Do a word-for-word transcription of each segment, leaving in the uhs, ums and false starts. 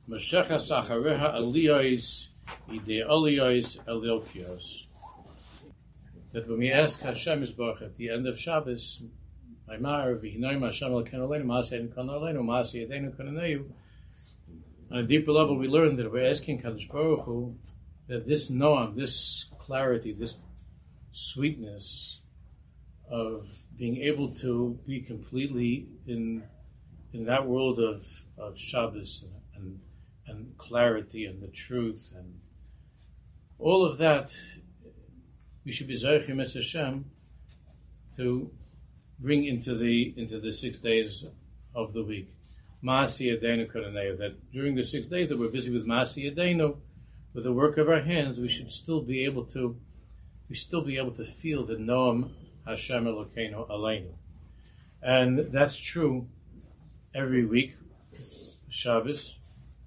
Meshechas achareha aliyos ide aliyos eliokios. That when we ask Hashem Yisborach at the end of Shabbos, Maimar v'hinoim Hashem elkeinu aleinu ma'aseh elkeinu aleinu ma'aseh yadeinu konaneyu. On a deeper level, we learn that we're asking Kadosh Baruch Hu that this noam, this clarity, this sweetness of being able to be completely in in that world of, of Shabbos and, and and clarity and the truth and all of that, we should be Zaychim Es Hashem to bring into the into the six days of the week. Ma'asi Yadeinu Kodaneyu, that during the six days that we're busy with Ma'asi Yadeinu, with the work of our hands, we should still be able to we still be able to feel the Noam Hashem Elokeinu Aleinu. And that's true every week, Shabbos.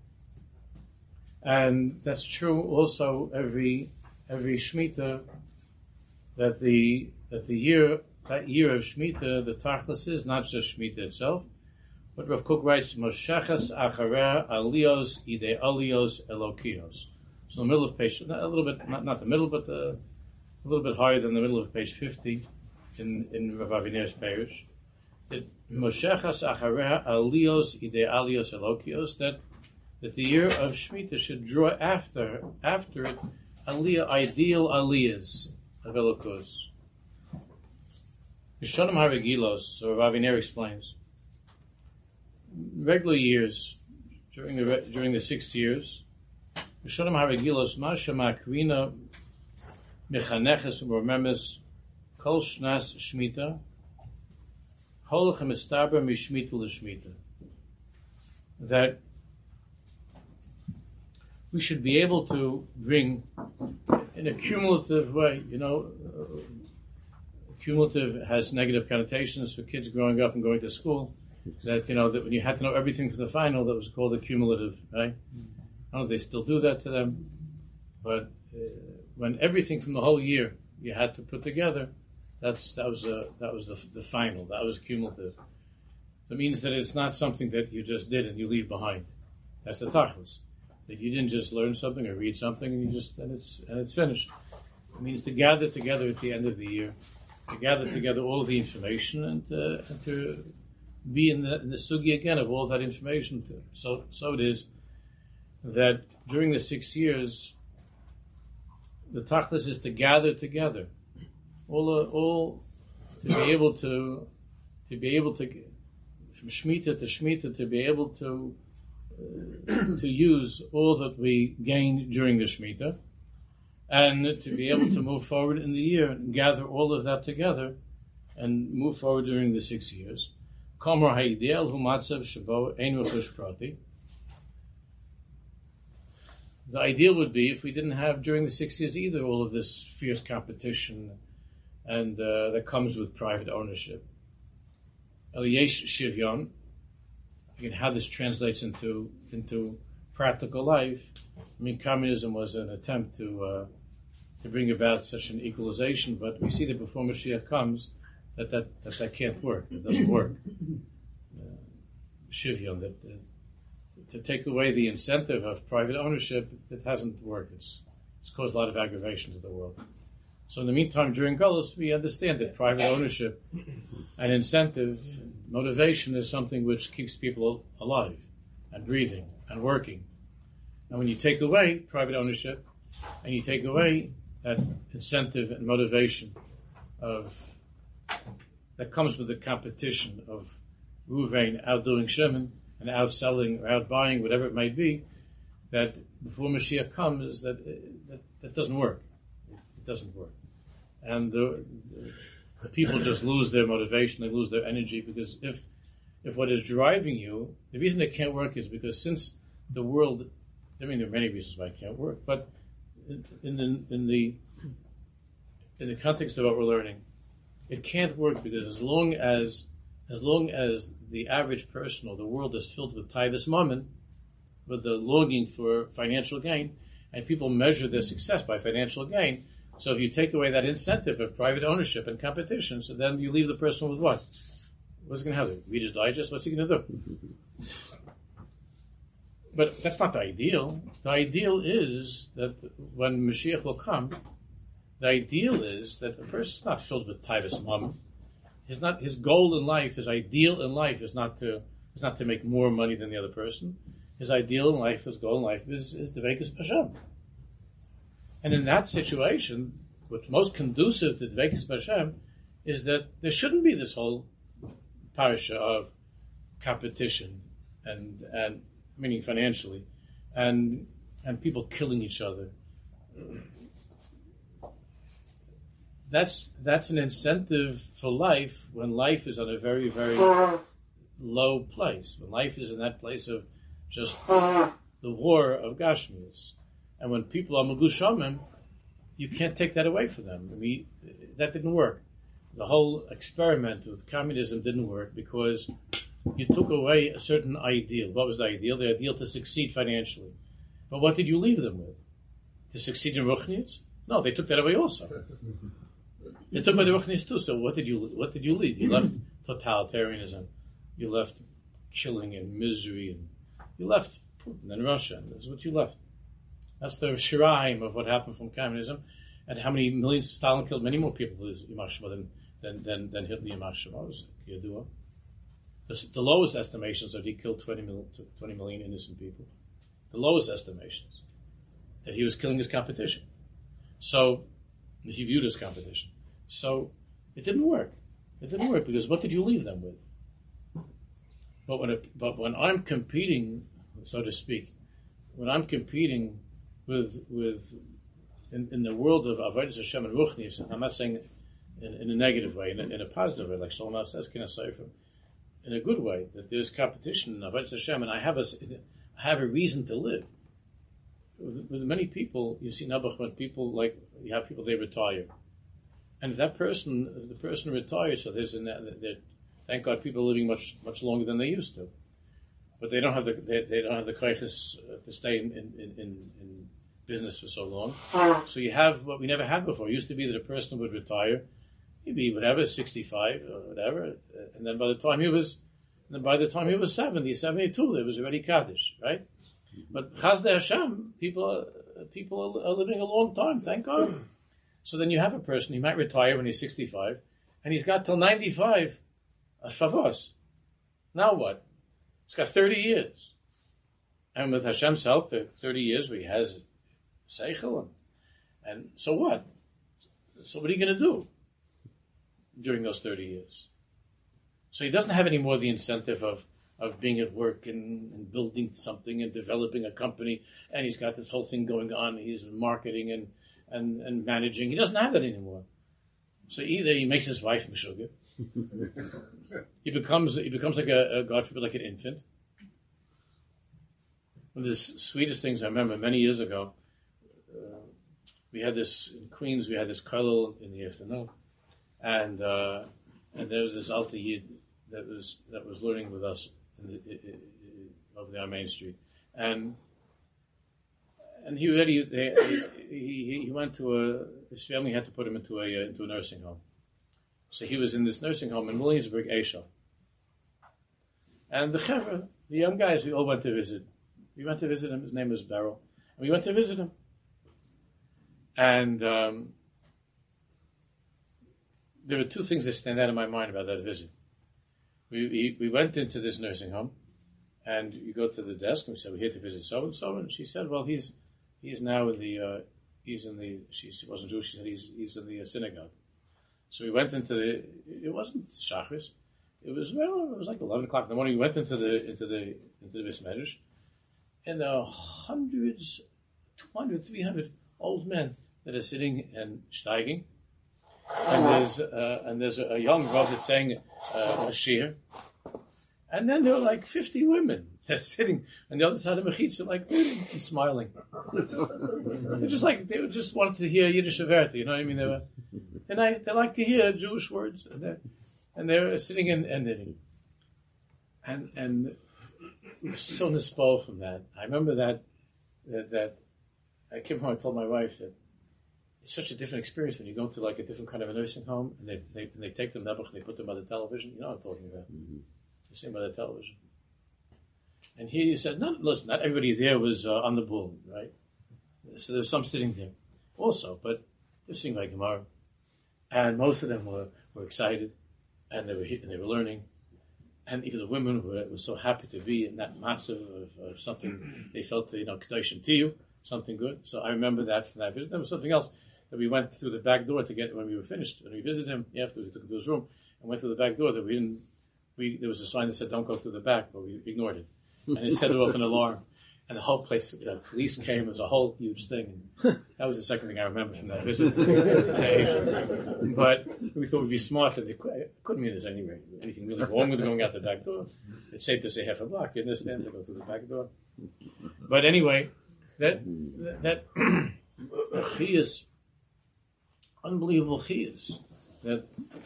And that's true also every every Shemitah, that the that the year that year of Shemitah, the Tachlis is not just Shemitah itself, but Rav Kook writes, Mosheches Achareh Aliyos Ide Aliyos Elokios. So in the middle of page, a little bit, not, not the middle, but the, a little bit higher than the middle of page fifty in, in Rav Aviner's parish, that Mosheches Achareh Aliyos Ide Aliyos Elokios, that that the year of Shemitah should draw after after it aliyah, ideal aliyahs of Elokos. Yishonim Haragilos, so Rav Aviner explains, regular years, during the during the six years, Yishonim Haragilos, Masha Makrina Mechaneches U'Romemes Kol Shnas Shemitah Holach HaMitztaber Mishmita L'Shmita, that we should be able to bring in a cumulative way, you know, uh, cumulative has negative connotations for kids growing up and going to school, that, you know, that when you had to know everything for the final, that was called a cumulative, right? I don't know if they still do that to them, but uh, when everything from the whole year you had to put together, that's that was a, that was the, the final, that was cumulative. That means that it's not something that you just did and you leave behind. That's the tachlis. That you didn't just learn something or read something and you just and it's and it's finished. It means to gather together at the end of the year, to gather together all of the information and, uh, and to be in the in the sugi again of all that information. To, so so it is that during the six years, the tachlis is to gather together, all uh, all to be able to to be able to from Shemitah to Shemitah to be able to. Uh, to use all that we gain during the Shemitah, and to be able to move forward in the year and gather all of that together and move forward during the six years. The ideal would be if we didn't have during the six years either all of this fierce competition and uh, that comes with private ownership. Eliyesh Shivyon. Again, how this translates into into practical life. I mean, communism was an attempt to uh, to bring about such an equalization, but we see that before Mashiach comes, that that, that, that can't work. It doesn't work. Uh, Shivyon, that uh, to take away the incentive of private ownership, it hasn't worked. It's it's caused a lot of aggravation to the world. So in the meantime, during Golus, we understand that private ownership and incentive, motivation is something which keeps people alive and breathing and working. And when you take away private ownership and you take away that incentive and motivation of that comes with the competition of Ruvain outdoing Shimon and outselling or outbuying, whatever it may be, that before Mashiach comes, that that, that doesn't work. It doesn't work. And the, the people just lose their motivation, they lose their energy, because if if what is driving you, the reason it can't work is because since the world, I mean, there are many reasons why it can't work, but in, in the in the in the context of what we're learning, it can't work because as long as as long as the average person or the world is filled with taivas mammon, with the longing for financial gain, and people measure their success by financial gain. So if you take away that incentive of private ownership and competition, so then you leave the person with what? What's he going to have? Reader's Digest? What's he going to do? But that's not the ideal. The ideal is that when Mashiach will come, the ideal is that a person is not filled with tivus mum. His not his goal in life, his ideal in life is not to is not to make more money than the other person. His ideal in life, his goal in life is is Dveikus B'Hashem. And in that situation, what's most conducive to Dveikus B'Hashem is that there shouldn't be this whole parasha of competition and and meaning financially, and and people killing each other. That's that's an incentive for life when life is on a very, very low place. When life is in that place of just the war of Gashmias. And when people are Megushamim, you can't take that away from them. I mean, that didn't work. The whole experiment with communism didn't work because you took away a certain ideal. What was the ideal? The ideal to succeed financially. But what did you leave them with? To succeed in Ruchnias? No, they took that away also. They took away the Ruchnias too. So what did you what did you leave? You left totalitarianism. You left killing and misery. And you left Putin and Russia. That's what you left. That's the shiraim of what happened from communism. And how many millions Stalin killed? Many more people than than than, than Hitler Yamashima was Yadua. The, the lowest estimations that he killed twenty million, twenty million innocent people. The lowest estimations that he was killing his competition. So he viewed his competition. So it didn't work. It didn't work because what did you leave them with? But when it, but when I'm competing, so to speak, when I'm competing with with in, in the world of Avodas Hashem and Ruchnius, I'm not saying in, in a negative way, in a, in a positive way, like Shlomo says, Kina Sefer, in a good way, that there's competition in Avodas Hashem, and I have a I have a reason to live. With, with many people, you see Nabuch, when people like you have people they retire, and if that person, if the person retired, so there's an, thank God people are living much much longer than they used to, but they don't have the they, they don't have the krichas to stay in in, in in business for so long. So you have what we never had before. It used to be that a person would retire, he'd be whatever sixty-five or whatever, and then by the time he was, and then by the time he was seventy, seventy-two, there was already Kaddish, right? But Chazdei Hashem, people are, people are living a long time, thank God. So then you have a person, he might retire when he's sixty-five, and he's got till ninety-five as Favos. Now what? He's got thirty years. And with Hashem's help, the thirty years where he has Seichel, and, and so what? So what are you going to do during those thirty years? So he doesn't have any more the incentive of of being at work and, and building something and developing a company, and he's got this whole thing going on. He's marketing and, and, and managing. He doesn't have that anymore. So either he makes his wife Meshuggah, he becomes he becomes like a, a God forbid, like an infant. One of the sweetest things I remember many years ago, uh, we had this in Queens. We had this kollel in the afternoon, and uh, and there was this Alter Yid that was that was learning with us in the, in, in, over there on Main Street, and and he already they, he he went to a his family had to put him into a uh, into a nursing home, so he was in this nursing home in Williamsburg, Asia, and the chevra, the young guys, we all went to visit. We went to visit him. His name was Beryl, and we went to visit him, and um, there were two things that stand out in my mind about that visit. We, we we went into this nursing home, and you go to the desk and we said, we're here to visit so and so, and she said, well, he's he's now in the uh, he's in the she, she wasn't Jewish. She said he's he's in the uh, synagogue. So we went into the. It wasn't Shachris. It was well. It was like eleven o'clock in the morning. We went into the into the into the Beis Medrash, and there are hundreds, two hundred, three hundred old men that are sitting and steiging. And there's uh, and there's a, a young Rav that's saying uh, a shir, and then there were like fifty women that are sitting on the other side of the mechitza, like reading and smiling. They're just like they just wanted to hear Yiddish Averti, you know what I mean? They were, and I they like to hear Jewish words, and they and they were sitting and, and knitting, and and we were so nispal from that. I remember that that, that I came home and told my wife that. It's such a different experience when you go to like a different kind of a nursing home and they they, and they take them nebuch and they put them by the television. You know what I'm talking about. Mm-hmm. They sing by the television. And here you said, no, listen, not everybody there was uh, on the bull, right? So there was some sitting there also, but they're sitting by Gemara. And most of them were, were excited, and they were and they were learning. And even the women were, were so happy to be in that massive of, of something they felt, you know, Kedoshim to you, something good. So I remember that from that visit. There was something else that we went through the back door to get when we were finished. When we visited him, after we took him to his room and went through the back door, that we didn't. We there was a sign that said, "Don't go through the back," but we ignored it, and it set off an alarm. And the whole place, you know, police came. It was a whole huge thing. And that was the second thing I remember from that visit to Asia. But we thought we'd be smart, and it couldn't mean there's any, anything really wrong with going out the back door. It's safe to say half a block, you understand, to go through the back door. But anyway, that that chiyus, unbelievable chiyus. That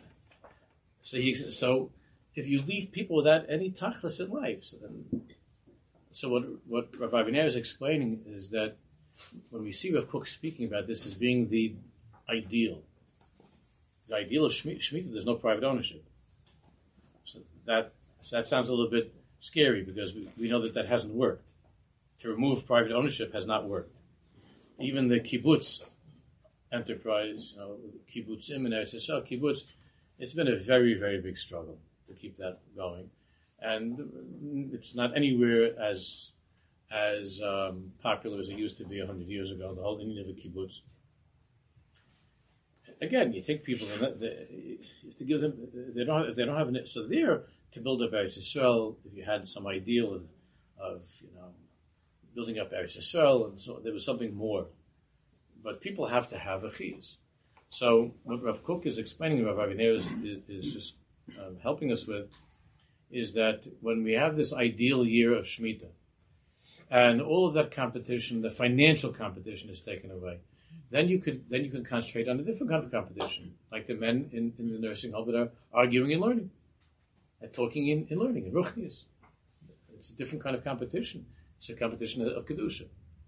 so he, so if you leave people without any tachlis in life, so then. So what what Rav Aviner is explaining is that when we see Rav Kook speaking about this as being the ideal, the ideal of Shemitah, there's no private ownership. So that so that sounds a little bit scary because we, we know that that hasn't worked. To remove private ownership has not worked. Even the kibbutz enterprise, you know, kibbutzim and Eretz Yisrael, kibbutz, it's been a very, very big struggle to keep that going. And it's not anywhere as as um, popular as it used to be a hundred years ago. The whole Indian of a kibbutz. Again, you take people and they, to give them. They don't. If they don't have it. So there to build up Eretz Yisrael. If you had some ideal of, of you know, building up Eretz Yisrael, and so there was something more. But people have to have a chiyus. So what Rav Kook is explaining, Rav Aviner is, is, is just um, helping us with. Is that when we have this ideal year of Shemitah, and all of that competition, the financial competition is taken away, then you could then you can concentrate on a different kind of competition, like the men in, in the nursing home that are arguing and learning, and talking in, in learning, in ruchnius. It's a different kind of competition. It's a competition of kedusha.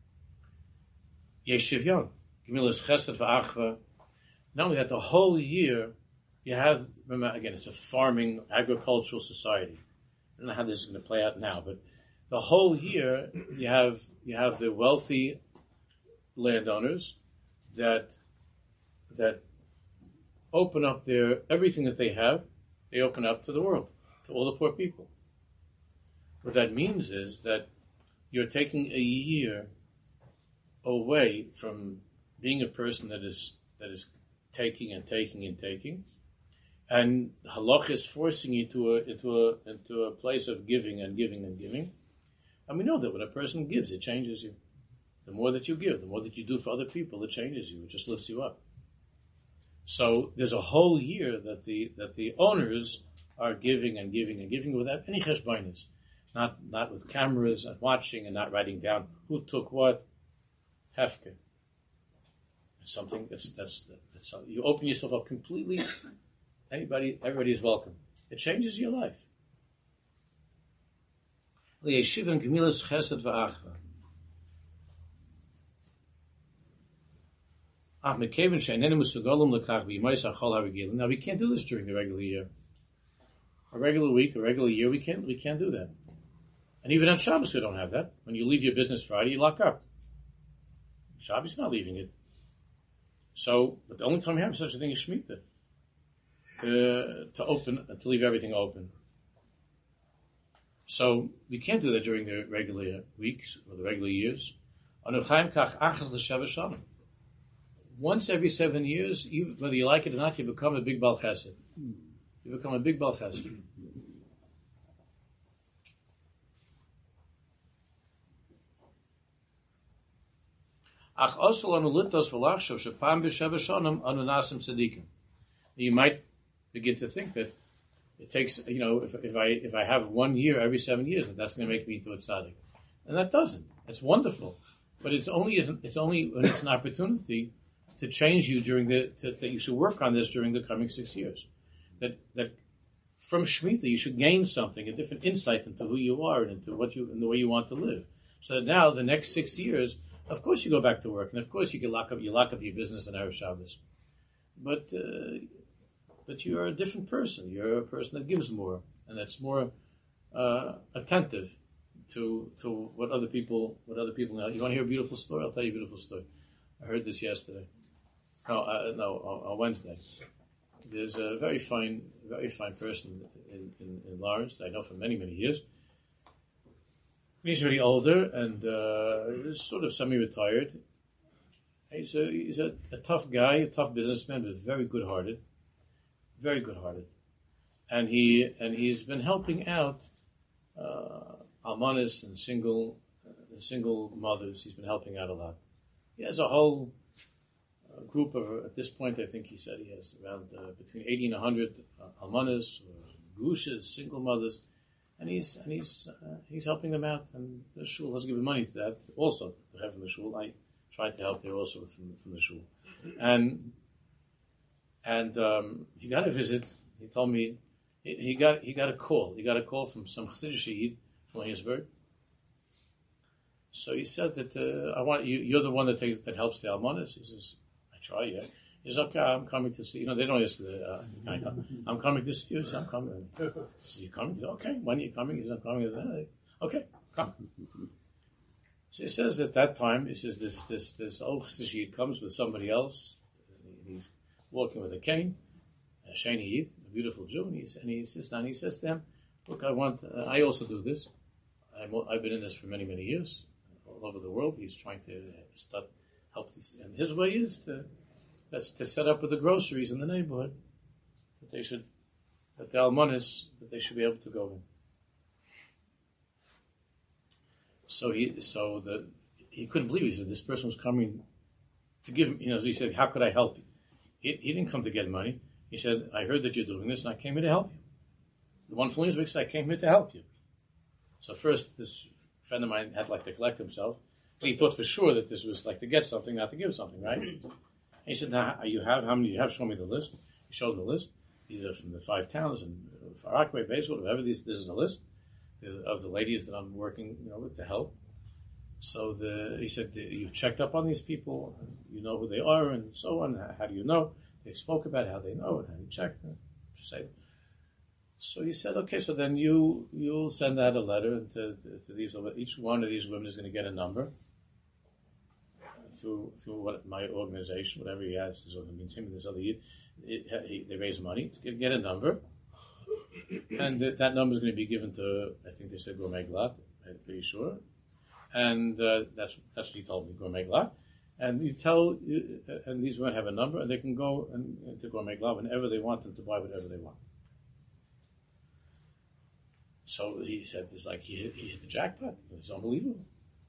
Yesh shivyon, gemilas chesed v'achva. Not only that, the whole year. You have, remember, again, it's a farming, agricultural society. I don't know how this is going to play out now, but the whole year you have you have the wealthy landowners that that open up their everything that they have. They open up to the world, to all the poor people. What that means is that you're taking a year away from being a person that is that is taking and taking and taking. And halach is forcing you to a, into a into a place of giving and giving and giving. And we know that when a person gives, it changes you. The more that you give, the more that you do for other people, it changes you. It just lifts you up. So there's a whole year that the that the owners are giving and giving and giving without any cheshbonos, not not with cameras and watching and not writing down who took what. Hefker. Something that's that's that's something. You open yourself up completely. Anybody, everybody is welcome. It changes your life. Liyeshiv and gemilas chesed v'achva. Now we can't do this during the regular year. A regular week, a regular year, we can't we can't do that. And even on Shabbos we don't have that. When you leave your business Friday, you lock up. Shabbos not leaving it. So, but the only time we have such a thing is Shemitah. To, to open, to leave everything open. So we can't do that during the regular weeks or the regular years. Once every seven years, you, whether you like it or not, you become a big Baal Chesed. You become a big Baal Chesed. You might begin to think that it takes, you know, if, if I if I have one year every seven years, that that's going to make me into a tzaddik, and that doesn't. It's wonderful, but it's only isn't. It's only when it's an opportunity to change you during the to, that you should work on this during the coming six years. That that from Shemitah you should gain something, a different insight into who you are and into what you and the way you want to live. So that now the next six years, of course, you go back to work, and of course you can lock up you lock up your business on Erev Shabbos, but. Uh, But you're a different person. You're a person that gives more and that's more uh, attentive to to what other people what other people know. You want to hear a beautiful story? I'll tell you a beautiful story. I heard this yesterday. No, uh, no, on, on Wednesday. There's a very fine, very fine person in, in, in Lawrence that I know for many, many years. He's really older and uh, he's sort of semi-retired. He's a he's a, a tough guy, a tough businessman, but very good-hearted, very good-hearted, and he and he's been helping out uh, almanis and single uh, single mothers. He's been helping out a lot. He has a whole uh, group of, at this point, I think he said he has around uh, between eighty and a hundred uh, almanis, or grushes, single mothers, and he's and he's uh, he's helping them out. And the shul has given money to that also. To have in the shul, I tried to help there also from, from the shul, and and um, he got a visit. He told me he, he got he got a call. He got a call from some Chassidish Yid from Williamsburg. So he said that uh, I want you. You're the one that takes that helps the almanis. He says, I try, yeah. He says, okay, I'm coming to see. You know, they don't ask the. Uh, I come. I'm coming to see you. So I'm coming. So you coming? He says, okay. When are you coming? He says, I'm coming. Okay, come. So he says at that time, he says this this this old Chassidish comes with somebody else. He's walking with a cane, a Shani Yid, a beautiful Jew, and, he's, and he sits down. And he says to him, "Look, I want. Uh, I also do this. I'm, I've been in this for many many years, all over the world. He's trying to start help these, and his way is to that's to set up with the groceries in the neighborhood that they should that the almanis that they should be able to go in." So he, so the he couldn't believe it. He said this person was coming to give him. You know, he said, "How could I help you?" He, he didn't come to get money. He said, "I heard that you're doing this, and I came here to help you." The one from Williamsburg said, "I came here to help you." So first, this friend of mine had like to collect himself because he thought for sure that this was like to get something, not to give something, right? And he said, "Now you have how many? You have? Show me the list." He showed him the list. These are from the five towns and Far Rockaway, Bayswater, whatever. These, this is the list of the ladies that I'm working, you know, with to help. So the he said, you've checked up on these people, you know who they are, and so on. How do you know? They spoke about how they know and how you checked. Say. So he said, okay, so then you you'll send out a letter to, to, to these. Each one of these women is going to get a number through through what my organization, whatever he has, his organization, this other year, it, it, they raise money, get a number. And that, that number is going to be given to, I think they said Gourmet Glatt, I'm pretty sure. And uh, that's that's what he told me, Gourmet Glatt. And you tell, you, and these women have a number, and they can go and, to Gourmet Glatt whenever they want and to buy whatever they want. So he said, it's like he hit, he hit the jackpot. It's unbelievable.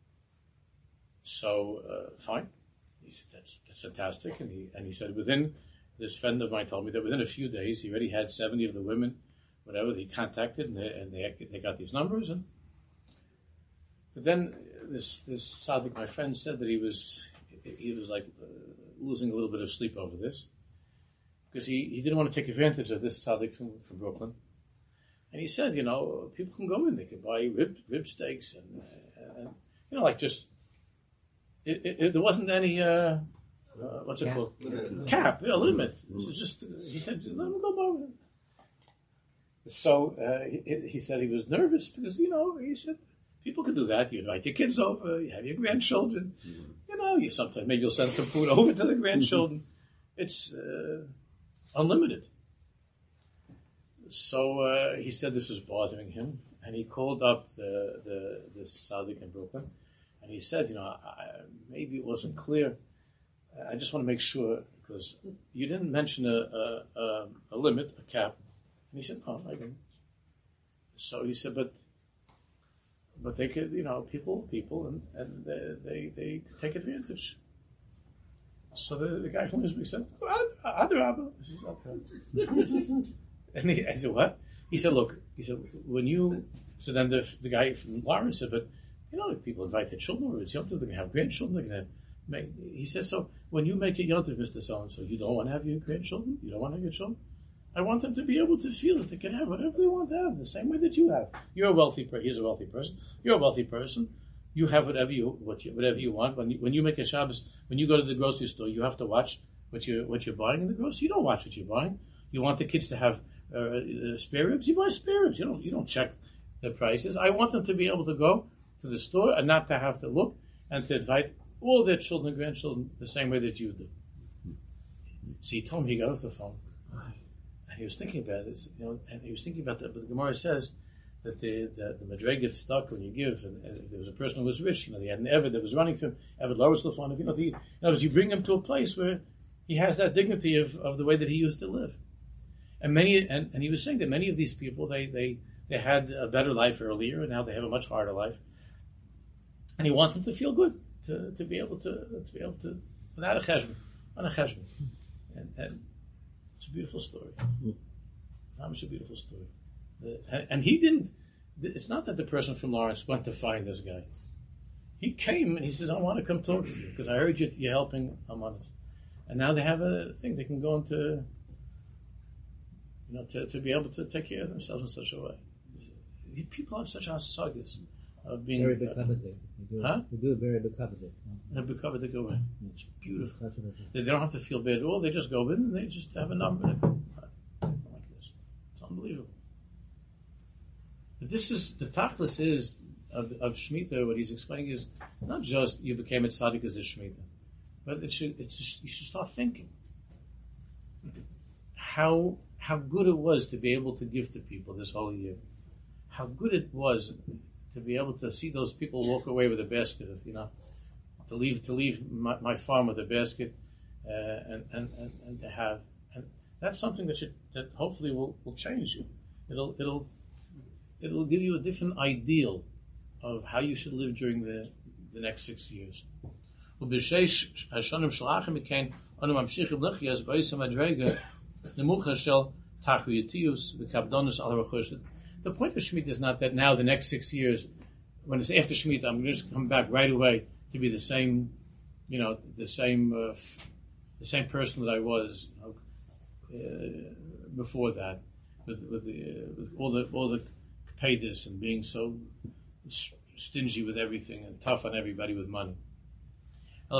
So, uh, fine. He said, that's, that's fantastic. And he, and he said, within, this friend of mine told me that within a few days, he already had seventy of the women, whatever, they contacted, and they, and they, they got these numbers. And but then this this tzaddik, my friend, said that he was he was like uh, losing a little bit of sleep over this because he, he didn't want to take advantage of this tzaddik from, from Brooklyn. And he said, you know, people can go in, they can buy rib rib steaks and, and you know, like just it, it, it, there wasn't any uh, uh, what's it Cap. called limit. cap yeah limit. So just he said, let him go buy. So uh, he, he said he was nervous because, you know, he said, people can do that. You invite your kids over, you have your grandchildren. Mm-hmm. You know, you sometimes maybe you'll send some food over to the grandchildren. It's uh, unlimited. So uh, he said this was bothering him, and he called up the the this tzaddik in Brooklyn, and he said, you know, I, maybe it wasn't clear. I just want to make sure because you didn't mention a a, a, a limit, a cap. And he said, "No, I didn't." So he said, "But, but they could, you know, people, people, and, and they, they they take advantage." So the, the guy from Lisbon said, "Adrabah." And he, I said, "What?" He said, "Look," he said, "when you." So then the the guy from Lawrence said, "But you know, people invite their children over. It's yontif. They're going to have grandchildren. They're going to make." He said, "So when you make it yontif, Mister So and So, you don't want to have your grandchildren. You don't want to have your children." I want them to be able to feel that they can have whatever they want to have, the same way that you have. You're a wealthy person. He's a wealthy person. You're a wealthy person. You have whatever you what you, whatever you want. When you, when you make a Shabbos, when you go to the grocery store, you have to watch what you what you're buying in the grocery. You don't watch what you're buying. You want the kids to have uh, uh, spare ribs. You buy spare ribs. You don't you don't check the prices. I want them to be able to go to the store and not to have to look and to invite all their children and grandchildren the same way that you do. So he told me, he got off the phone, and he was thinking about this, you know, and he was thinking about that. But the Gemara says that the the, the Madreg gift stuck when you give, and, and if there was a person who was rich, you know, they had an Eved that was running to him, Eved lowers the phone. If you know, the, in other words, you bring him to a place where he has that dignity of, of the way that he used to live. And many, and, and he was saying that many of these people, they they they had a better life earlier, and now they have a much harder life. And he wants them to feel good, to, to be able to to be able to without a cheshbon, on a cheshbon. And, and it's a beautiful story. It's a beautiful story. And, and he didn't, it's not that the person from Lawrence went to find this guy. He came and he says, I want to come talk to you because I heard you, you're helping Amanis. And now they have a thing, they can go into, you know, to, to be able to take care of themselves in such a way. People have such hasagas of being... Very big covered. They do, huh? they do a very big covered. They be covered to go in. It's beautiful. They don't have to feel bad at all. They just go in and they just have a number. Like this. It's unbelievable. But this is, the tachlis is, of, of Shemitah, what he's explaining is not just you became a tzaddik as a Shemitah, but it should, it's just, you should start thinking how how good it was to be able to give to people this whole year. How good it was to be able to see those people walk away with a basket of, you know, to leave to leave my, my farm with a basket, uh, and, and, and, and to have, and that's something that should, that hopefully will, will change you. It'll it'll it'll give you a different ideal of how you should live during the the next six years. The point of Shemitah is not that now the next six years, when it's after Shemitah, I'm just come back right away to be the same, you know, the same, uh, f- the same person that I was, you know, uh, before that, with, with, the, uh, with all the all the paydas and being so st- stingy with everything and tough on everybody with money. The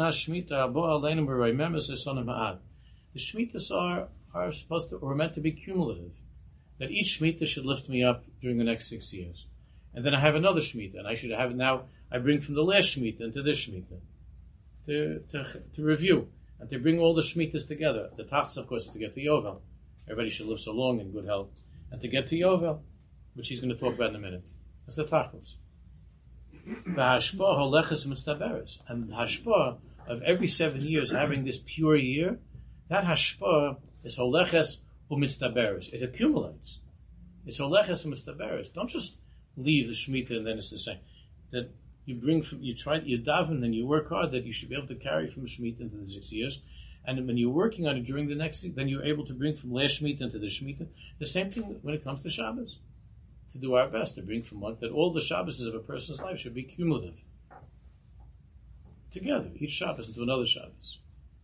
Shemitahs are are supposed to, or meant to be cumulative. That each Shemitah should lift me up during the next six years. And then I have another Shemitah, and I should have it now, I bring from the last Shemitah into this Shemitah to, to, to review, and to bring all the Shemitahs together. The Tachs, of course, is to get to Yovel. Everybody should live so long in good health. And to get to Yovel, which he's going to talk about in a minute. That's the Tachlis. The Hashpah holeches mitztaberes. And the Hashpah of every seven years having this pure year, that Hashpah is holeches u'mitztaberes. It accumulates. It's holeches u'mitztaberes. Don't just leave the Shemitah and then it's the same. That you bring from, you try, you daven and you work hard that you should be able to carry from Shemitah into the six years. And when you're working on it during the next, then you're able to bring from last Shemitah into the Shemitah. The same thing when it comes to Shabbos. To do our best to bring from one, that all the Shabbos of a person's life should be cumulative. Together, each Shabbos into another Shabbos.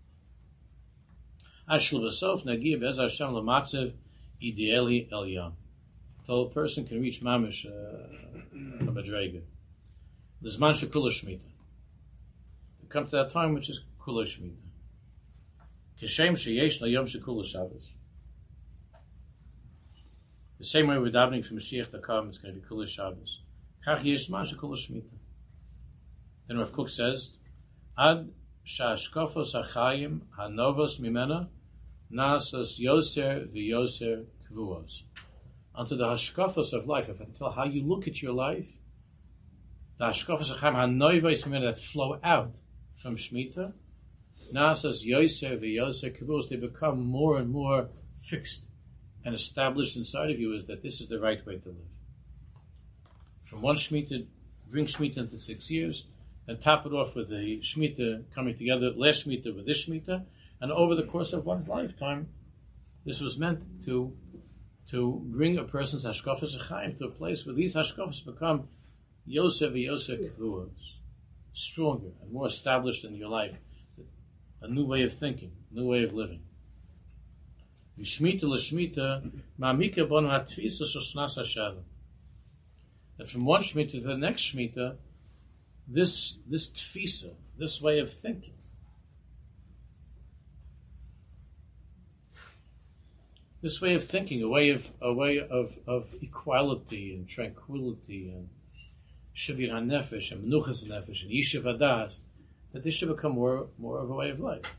Ashul v'sof nagir be'ez Hashem l'matzev ideali elyon. Until a person can reach mamish a madrega. L'zman shekula shmita. To come to that time which is kula shmita. Kishem sheyesh l'yom shekula Shabbos. The same way we're davening for Mashiach to come, it's going to be Kula Shabbos. Kach yesh zman shekula shmita. Then Rav Kook says, Ad shashkofos hachayim hanovos mimena nasos yoser v'yoser kvuos. Unto the hashkofos of life, until how you look at your life, the hashkofos hachayim hanovos mimena that flow out from shmita, nasos yoser v'yoser kvuos, they become more and more fixed and established inside of you, is that this is the right way to live. From one Shemitah, bring Shemitah into six years, and top it off with the Shemitah coming together, last Shemitah with this Shemitah, and over the course of one's lifetime, this was meant to to bring a person's Hashkafas Chaim to a place where these Hashkafas become Yosef Yosef Kvuos, stronger and more established in your life, a new way of thinking, a new way of living. That from one Shemitah to the next Shemitah, this this tfisa, this way of thinking, this way of thinking, a way of a way of, of equality and tranquility and shivir hanefesh and menuchas hanefesh and yishuv hadas, that this should become more more of a way of life.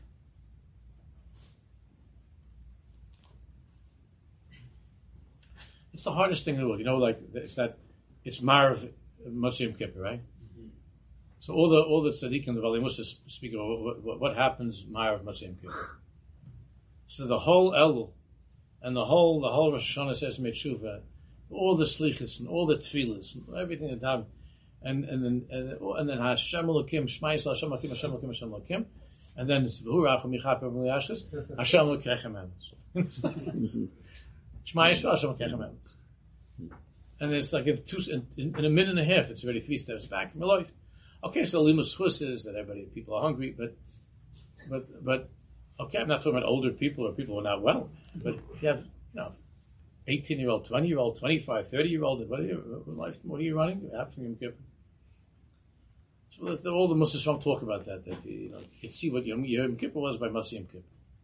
It's the hardest thing in the world, you know. Like it's that it's Marav Motzei Kippur, right? Mm-hmm. So all the all the tzaddikim, the Bali Musa speak about what, what, what happens Marav Motzei Kippur. So the whole Elul and the whole the whole Rosh Hashanah says Metshuva, all the slichas and all the tefillas, and everything that happened, and and then and, and then Hashem Elokim, Shema Yisrael, Hashem Elokim, Hashem Elokim, Hashem Elokim, and then it's V'hu Rachum Yichaper V'Yashas, Hashem Elokim Echem Shema Yisrael, Hashem Elokim. And it's like in, two, in, in a minute and a half, it's already three steps back from your life. Okay, so Limus Chus is that everybody, people are hungry, but, but, but, okay, I'm not talking about older people or people who are not well, but you have, you know, eighteen-year-old, twenty-year-old, twenty-five, thirty-year-old, what are you, life, what are you running? From Yom Kippur. So the, all the Muslims talk about that, that you know, you can see what Yom, Yom Kippur was by Motzei Yom Kippur.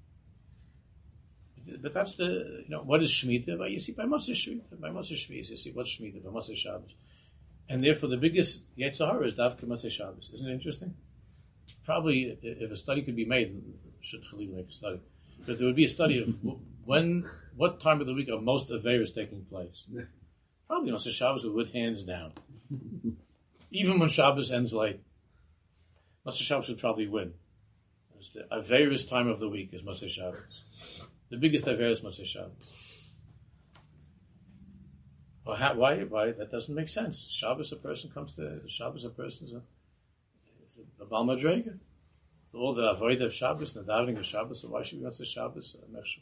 But that's the, you know, what is Shemitah? Well, you see, by Motzei Shemitah, by Motzei Shvius, you see what's Shemitah, by Motzei Shabbos. And therefore, the biggest Yetzer Hara is Davka Motzei Shabbos. Isn't it interesting? Probably, if a study could be made, should Khalil make a study, but there would be a study of when, what time of the week are most Averos taking place. Probably Motzei Shabbos would hands down. Even when Shabbos ends late, Motzei Shabbos would probably win. It's the Averos time of the week is Motzei Shabbos. The biggest Aver is Motzei Shabbos. Well, how, why? Why? That doesn't make sense. Shabbos, a person comes to Shabbos, a person is a, is a, a Baal Madrega. All the avoid of Shabbos and the davening of Shabbos. So why should we go to Shabbos?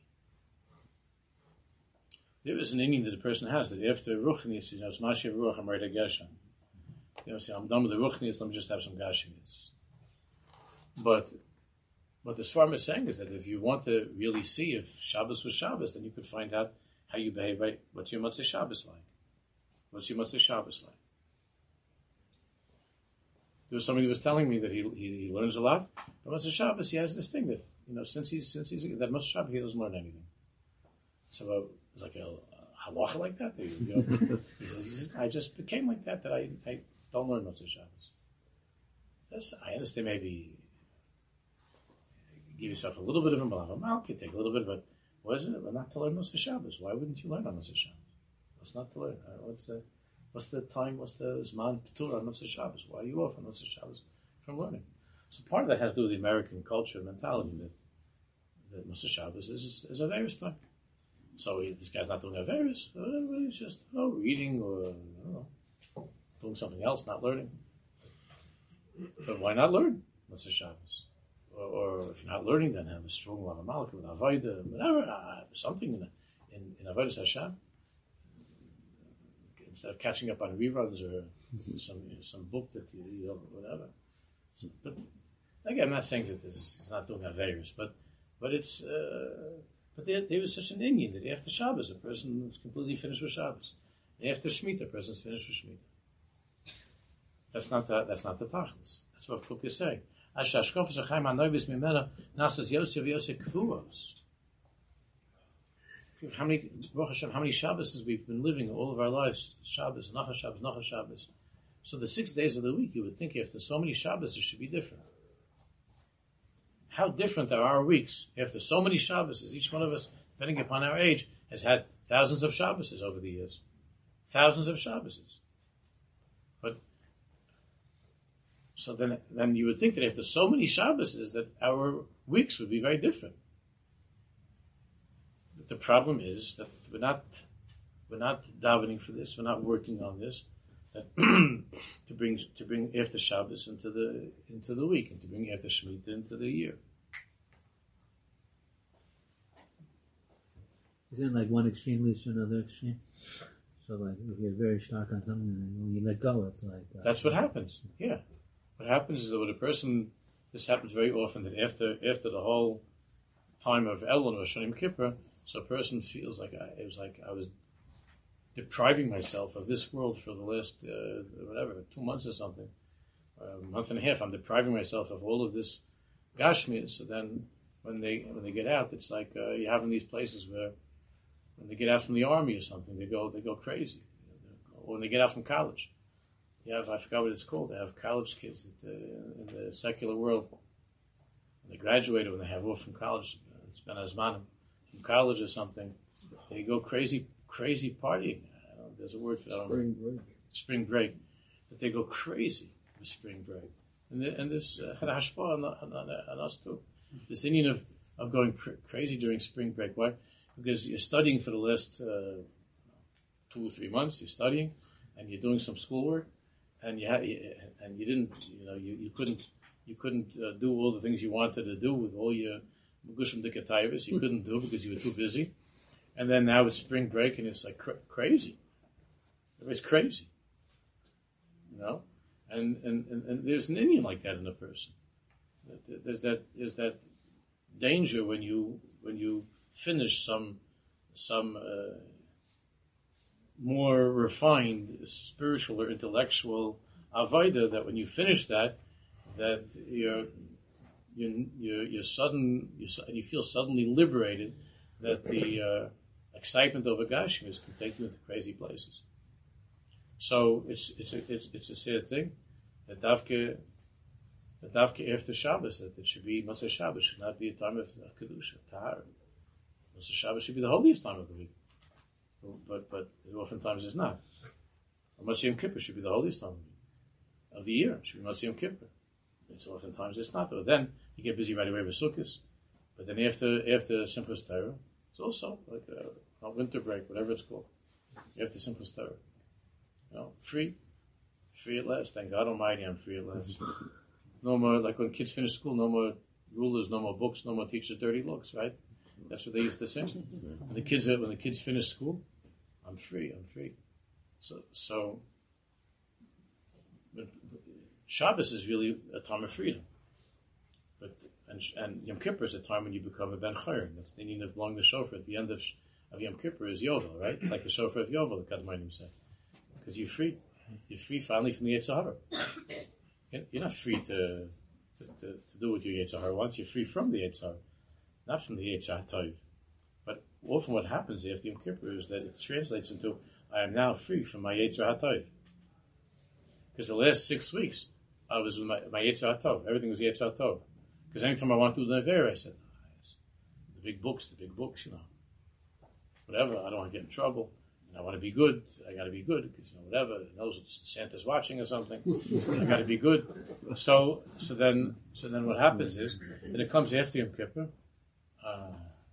There is an inyan that the person has that after Ruchnius, you know, it's Mashiach Ruach, I'm ready to Geshem. You know, say I'm done with the Ruchnius. Let me just have some Gashmius. But what the Svarim is saying is that if you want to really see if Shabbos was Shabbos, then you could find out how you behave. Right? What's your Motzei Shabbos like? What's your Motzei Shabbos like? There was somebody who was telling me that he he, he learns a lot, but Motzei Shabbos he has this thing that you know since he's since he's that Motzei Shabbos he doesn't learn anything. So uh, it's like a, a halacha like that. You know? he, says, he says, I just became like that that I, I don't learn Motzei Shabbos. That's, I understand maybe. Give yourself a little bit of a malach. You take a little bit, but what is it? Well, not to learn Motzei Shabbos. Why wouldn't you learn on Motzei Shabbos? What's not to learn? What's the, what's the time? What's the zman patur on Motzei Shabbos? Why are you off on Motzei Shabbos from learning? So part of that has to do with the American culture and mentality that that Motzei Shabbos is is Averos time. So he, this guy's not doing Averos. He's just you know, reading or I don't know, doing something else, not learning. But why not learn Motzei Shabbos? Or, or if you're not learning, then have a strong love of Malach with Avodah, whatever, uh, something in in, in Avodah Hashem. Instead of catching up on reruns or some some book that you, you know, whatever. So, but again, I'm not saying that this is it's not doing Averos, but but it's uh, but there, there was such an inyan that after Shabbos, a person is completely finished with Shabbos. After Shemitah, a person is finished with Shemitah. That's not the that's not the tachlis. That's what Kluk is saying. How many Baruch Hashem, how many Shabbos we've been living all of our lives? Shabbos, Nachas Shabbos, Nachas Shabbos. So the six days of the week, you would think after so many Shabbos, it should be different. How different are our weeks after so many Shabbos? Each one of us, depending upon our age, has had thousands of Shabbos over the years. Thousands of Shabbos. But so then, then you would think that after so many Shabbos, that our weeks would be very different. But the problem is that we're not we're not davening for this. We're not working on this. That to bring to bring after Shabbos into the into the week and to bring after Shemitah into the year. Isn't it like one extreme leads to another extreme? So like if you're very stuck on something and when you let go, it's like uh, that's what happens. Yeah. What happens is that when a person, this happens very often, that after after the whole time of Elul or Shani Kippur, so a person feels like I, it was like I was depriving myself of this world for the last, uh, whatever, two months or something, a month and a half. I'm depriving myself of all of this Gashmi. So then when they when they get out, it's like uh, you have in these places where when they get out from the army or something, they go they go crazy. Or when they get out from college, you have, I forgot what it's called, they have college kids that, uh, in the secular world. When they graduate or when they have off from college, it's Ben Azmanim, from college or something, they go crazy, crazy partying. I don't know, there's a word for that. Spring break. Spring break. That they go crazy with spring break. And, the, and this uh, had a hashpah on, on, on, on us too. This Indian of, of going cr- crazy during spring break. Why? Because you're studying for the last uh, two or three months, you're studying, and you're doing some schoolwork, and you ha- and you didn't, you know, you, you couldn't you couldn't uh, do all the things you wanted to do with all your Megushim Dikatayvis. You couldn't do because you were too busy. And then now it's spring break, and it's like cr- crazy. It's crazy, you know. And, and and and there's an Indian like that in a person. There's that there's that danger when you when you finish some some uh, more refined spiritual or intellectual avodah, that when you finish that, that you're you you you're sudden you you feel suddenly liberated, that the uh, excitement of a Gashmis can take you into crazy places. So it's it's a it's it's a sad thing that Davke that Davke after Shabbos, that it should be Motzei Shabbos should not be a time of kedusha, tahara. Motzei Shabbos should be the holiest time of the week, but but it oftentimes is not. Motzei Yom Kippur should be the holiest time of the week. Of the year. It should be Motzei Yom Kippur. And so oftentimes it's not. But then you get busy right away with Sukkot. But then after after Simchas Torah, it's also like a, a winter break, whatever it's called. After Simchas Torah. You know, free. Free at last. Thank God Almighty, I'm free at last. No more, like when kids finish school, no more rulers, no more books, no more teachers' dirty looks, right? That's what they used to sing. When the kids, when the kids finish school, I'm free, I'm free. So, so Shabbos is really a time of freedom. But and, and Yom Kippur is a time when you become a Ben Chayim. That's the meaning of blowing the shofar at the end of, of Yom Kippur is Yovel, right? It's like the shofar of Yovel, the Kadmonim say. Because you're free. You're free finally from the Yetzer Hara. You're not free to, to, to, to do what your Yetzer Hara wants. You're free from the Yetzer Hara, not from the Yetzer Tov. But often what happens after Yom Kippur is that it translates into, I am now free from my Yetzer Tov. Because the last six weeks, I was with my, my Yetzer Tov. Everything was Yetzer Tov. Because anytime I want to do the Never, I said, the big books, the big books, you know. Whatever, I don't want to get in trouble. And I want to be good. I got to be good because, you know, whatever, it knows Santa's watching or something. I got to be good. So, so then, so then, what happens is that it comes after Yom Kippur. Uh,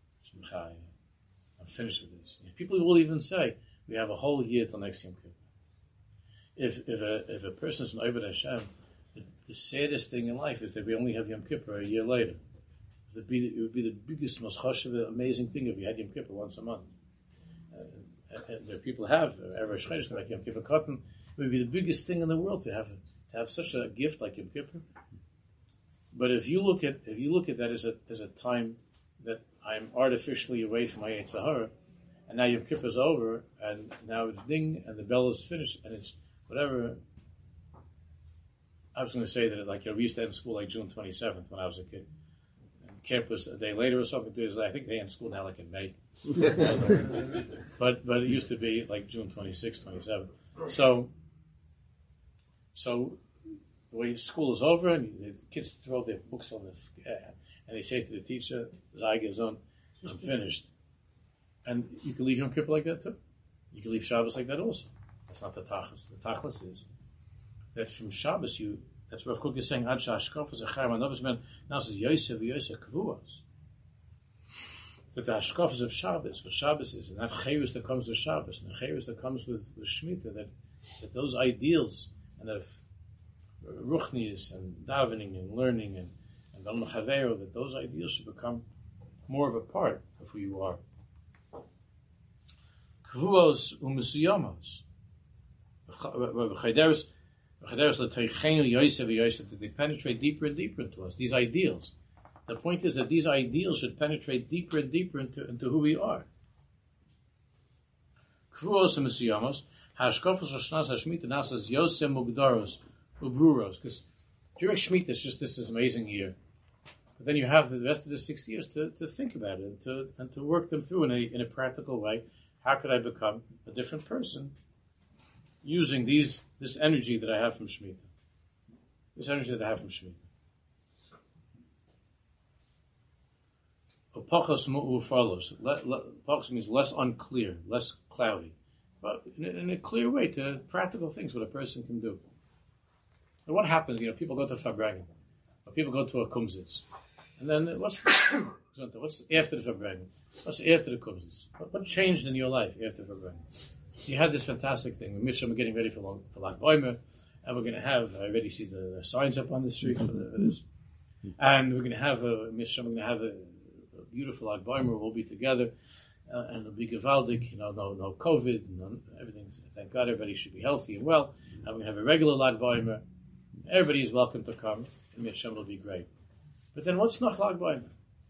I'm finished with this. If people will even say we have a whole year till next Yom Kippur. If if a if a person's an Oved Hashem, the, the saddest thing in life is that we only have Yom Kippur a year later. It would be, it would be the biggest, most chashuv, amazing thing if we had Yom Kippur once a month. Uh, and there people have Erev Chodesh to make Yom Kippur cotton. It would be the biggest thing in the world to have to have such a gift like Yom Kippur. But if you look at if you look at that as a as a time that I'm artificially away from my Yetzer Hara, and now Yom Kippur is over, and now it's ding, and the bell is finished, and it's whatever. I was going to say that like you know, we used to end school like June twenty-seventh when I was a kid. Camp was a day later or something. I think they end school now like in May. but but it used to be like June twenty-sixth, twenty-seventh. So so the way school is over and the kids throw their books on the uh, and they say to the teacher, Zayge I'm finished. And you can leave Yom Kippur like that too. You can leave Shabbos like that also. That's not the tachlis. The tachlis is that from Shabbos you. That's what Rav Kook is saying. Ad shashkof is a chayim. Another man now says Yosef Yosef Kvuas. That the hashkofas of Shabbos, what Shabbos is, and that chayrus that comes with Shabbos, and the chayrus that comes with, with Shemitah, that that those ideals and of ruchnius and davening and learning and and Chavero, that those ideals should become more of a part of who you are. Kvuos u'mesuyamos. Chayderos. That they penetrate deeper and deeper into us. These ideals. The point is that these ideals should penetrate deeper and deeper into, into who we are. Because during Shemitah, it's just this is amazing year. But then you have the rest of the six years to, to think about it and to and to work them through in a in a practical way. How could I become a different person using these this energy that I have from Shemitah? This energy that I have from Shemitah. Pachas mu'u follows. Pachas means less unclear, less cloudy, but in a, in a clear way to practical things what a person can do. And what happens? You know, people go to Farbrengen, or people go to a Kumsitz, and then what's what's after the Farbrengen? What's after the Kumsitz? What, what changed in your life after Farbrengen? So you had this fantastic thing. We're getting ready for long, for Lag Baimer, and we're going to have. I already see the, the signs up on the street for, the, for this, and we're going to have a. We're going to have a. Beautiful Lag Baimer, we'll all be together, uh, and it'll be gewaldig, you know, no, no COVID, no, everything. Thank God, everybody should be healthy and well. And we're going to have a regular Lag Baimer. Everybody is welcome to come, and Hashem will be great. But then, what's nach Lag Baimer?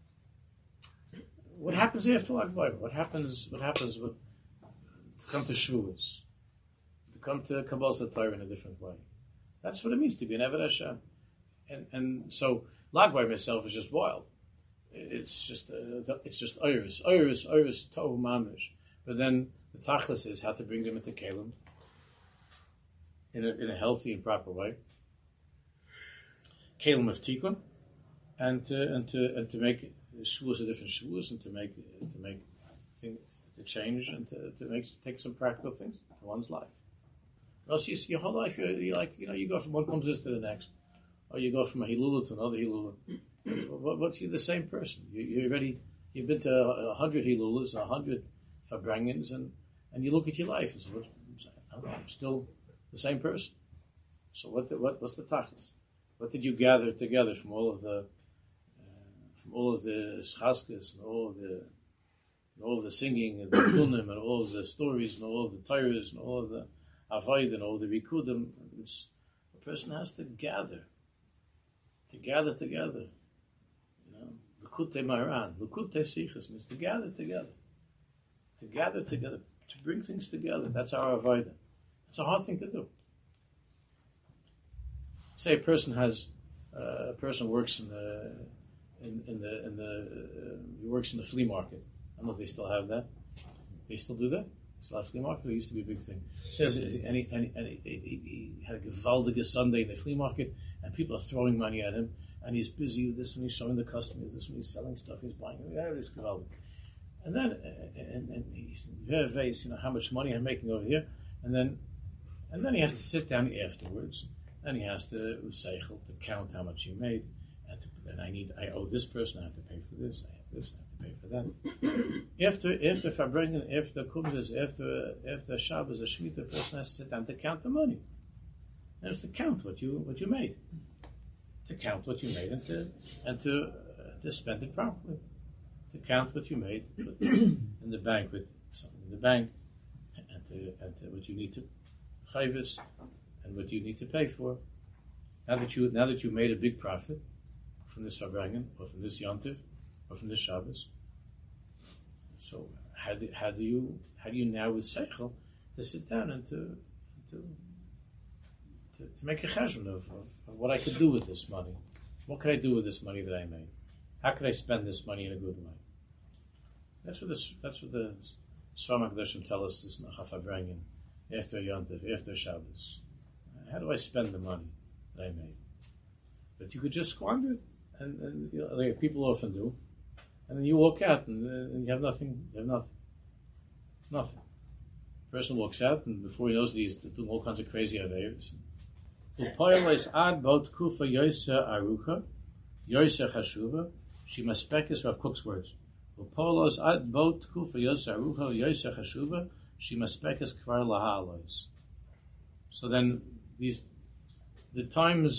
What happens after Lag Baimer? What happens? What happens with to come to Shavuos, to come to Kabbalah Torah in a different way? That's what it means to be an Eved Hashem. And and so Lag Baimer itself is just wild. It's just uh, it's just iris, iris, iris, tohu mamish. But then the tachlis is how to bring them into kelim in a in a healthy and proper way. Kelim of tikkun, and to and to and to make shavuos a different shavuos, and to make to make thing to change and to, to make take some practical things in one's life. Or else you, your whole life you're, you're like you know you go from one comes to the next, or you go from a hilula to another hilula. What's you the same person? You, you're already you've been to a hundred hilulas, a hundred fabrangens, and and you look at your life and say, I don't know, I'm still the same person. So what the, what what's the tachlis? What did you gather together from all of the uh, from all of the schaskas and all of the and all of the singing and the kunim and all of the stories and all of the tyrus and all of the avoid and all of the rikudim? It's a person has to gather to gather together. L'kutei Maran, L'kutei Sichas means to gather together, to gather together, to bring things together. That's our avodah. It's a hard thing to do. Say a person has, uh, a person works in the, in, in the, in the, uh, he works in the flea market. I don't know if they still have that. They still do that. Still have flea market. It used to be a big thing. Says, and he, and he, and he, he, he had a gewaldige Sunday in the flea market, and people are throwing money at him. And he's busy with this when he's showing the customers, this when he's selling stuff, he's buying this gewaldig. And then, and, and he's very vague, you know, how much money I'm making over here. And then, and then he has to sit down afterwards, and he has to seichel to count how much he made, and, to, and I need, I owe this person, I have to pay for this, I have this, I have to pay for that. after, after Farbrengen, after Kumzes, after after Shabbos, a Shemitah, person has to sit down to count the money. And it's to count what you what you made. To count what you made and to and to uh, to spend it properly. To count what you made in the bank with something in the bank, and to, and to what you need to chayvis and what you need to pay for. Now that you now that you made a big profit from this Farbrengen or from this Yontiv or from this Shabbos, so how do how do you how do you now with seichel to sit down and to to To, to make a cheshbon of, of, of what I could do with this money. What could I do with this money that I made? How could I spend this money in a good way? That's what this. That's what the Sfar HaKadoshim tell us. This Nachaf Farbrengen, after Yontif, after Shabbos. How do I spend the money that I made? But you could just squander it, and, and you know, like people often do, and then you walk out and, uh, and you have nothing. You have nothing. Nothing. The person walks out, and before he knows it, he's doing all kinds of crazy averas. Upoilos ad bot kufa yoisa aruka, yoisa chashuva, she maspekis Rav Kook's words. Upoilos ad bot kufa yoisa aruka, yoisa chashuva, she maspekis kvar lahalos. So then these, the times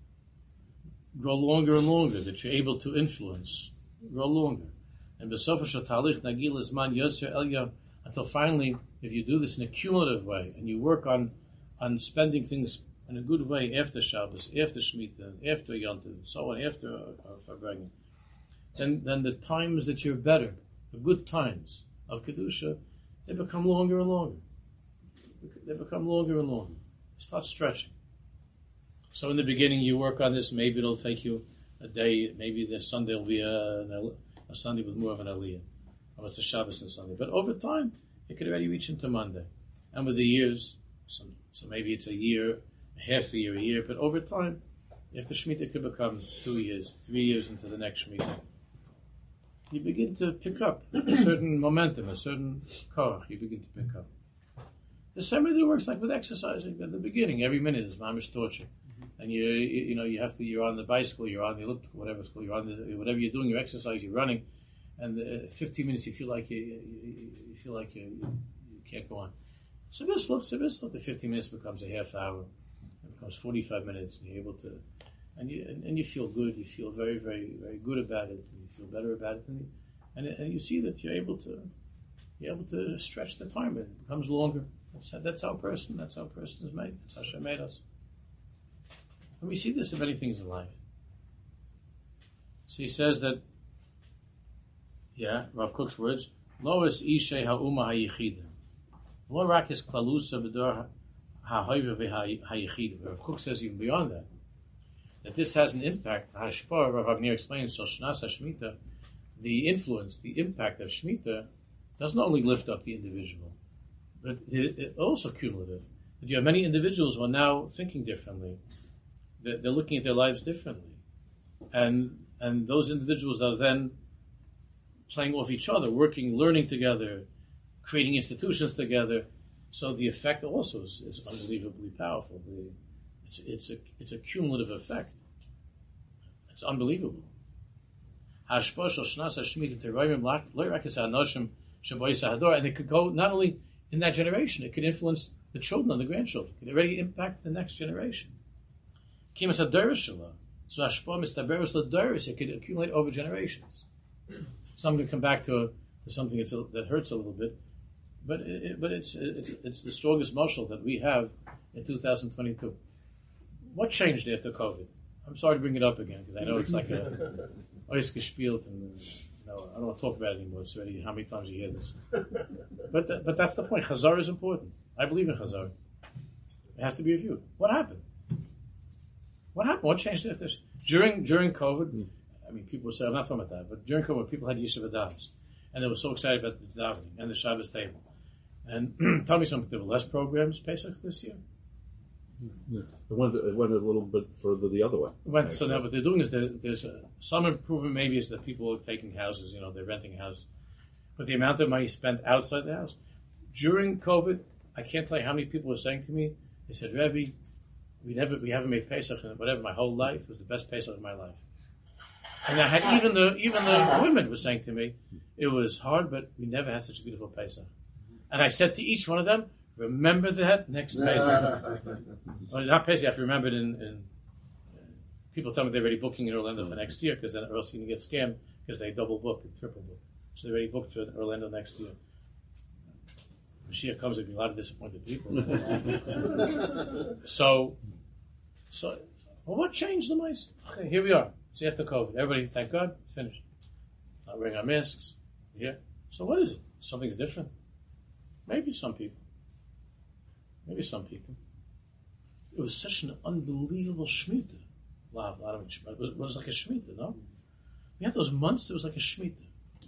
grow longer and longer that you're able to influence, grow longer. And besofa shatalich nagil man yoisa elya, until finally, if you do this in a cumulative way, and you work on, on spending things in a good way after Shabbos, after Shemitah, after Yontiv, so on, after uh, Farbrengen, then then the times that you're better, the good times of Kedusha, they become longer and longer. They become longer and longer. Start stretching. So in the beginning you work on this, maybe it'll take you a day, maybe the Sunday will be a, a Sunday with more of an Aliyah. Or it's a Shabbos and Sunday. But over time, it could already reach into Monday. And with the years, so, so maybe it's a year, a half a year, a year, but over time, if the Shemitah could become two years, three years into the next Shemitah, you begin to pick up a certain momentum, a certain korach, you begin to pick up. The same way that it works like with exercising at the beginning. Every minute is mamish torture. Mm-hmm. And you, you you know, you have to, you're on the bicycle, you're on the elliptical, whatever it's called, you're on the, whatever you're doing, your exercise, you're running, and uh, fifteen minutes you feel like you, you, you feel like you, you, you can't go on. So this look, so this look, the fifteen minutes becomes a half hour, it becomes forty-five minutes, and you're able to, and you and, and you feel good, you feel very, very, very good about it, and you feel better about it, and, and, and you see that you're able to, you're able to stretch the time, it becomes longer. That's, that's how a person, that's how a person is made. That's how Hashem made us. And we see this in many things in life. So he says that, yeah, Rav Kook's words, Lois Ishe ha'uma ha'yichida. Lo rak is klalusa b'dor ha'hoiva v'ha'yichida. Rav Kook says even beyond that, that this has an impact. Hashpar, Rav Avnir explains, so Shnas HaShmita, the influence, the impact of Shmita doesn't only lift up the individual, but it, it also cumulative. You have many individuals who are now thinking differently. They're, they're looking at their lives differently. And and those individuals are then playing off each other, working, learning together, creating institutions together. So the effect also is, is unbelievably powerful. The, it's, it's, a, it's a cumulative effect. It's unbelievable. And it could go not only in that generation, it could influence the children and the grandchildren. It could already impact the next generation. So it could accumulate over generations. So I'm going to come back to, to something that's a, that hurts a little bit, but it, it, but it's, it's it's the strongest marshal that we have in two thousand twenty-two. What changed after COVID? I'm sorry to bring it up again because I know it's like a ois gespielt, and you know, I don't want to talk about it anymore. It's already how many times you hear this. But th- but that's the point. Chazar is important. I believe in Chazar. It has to be reviewed. What happened? What happened? What changed after this? During during COVID, I mean, people say, I'm not talking about that, but during COVID, people had Yeshiva Das, and they were so excited about the davening and the Shabbos table. And tell me something, there were less programs Pesach this year? Yeah. It went, it went a little bit further the other way. Went, so now what they're doing is that there's a, some improvement maybe is that people are taking houses, you know, they're renting houses. But the amount of money spent outside the house. During COVID, I can't tell you how many people were saying to me, they said, Rebbe, we never, we haven't made Pesach in whatever, my whole life. It was the best Pesach of my life. And I had even the even the women were saying to me, it was hard, but we never had such a beautiful Pesach. And I said to each one of them, remember that next Pesach. Well, not Pesach, you have to remember it in, in uh, people tell me they're already booking in Orlando for next year because then or else you can get scammed because they double book and triple book. So they're already booked for Orlando next year. Mashiach comes, there'll be a lot of disappointed people. so, so, well, what changed the mice? Okay, here we are. So after COVID, everybody, thank God, finished. Not wearing our masks. Yeah. So what is it? Something's different. Maybe some people. Maybe some people. It was such an unbelievable Shemitah. A lot of, a lot of it was, it was like a Shemitah, no? We had those months, it was like a Shemitah.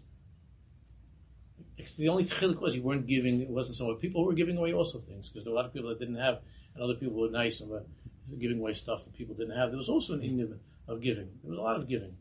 The only chiluk was you weren't giving, it wasn't so much. People were giving away also things, because there were a lot of people that didn't have, and other people were nice and were giving away stuff that people didn't have. There was also an Indian of giving. There was a lot of giving.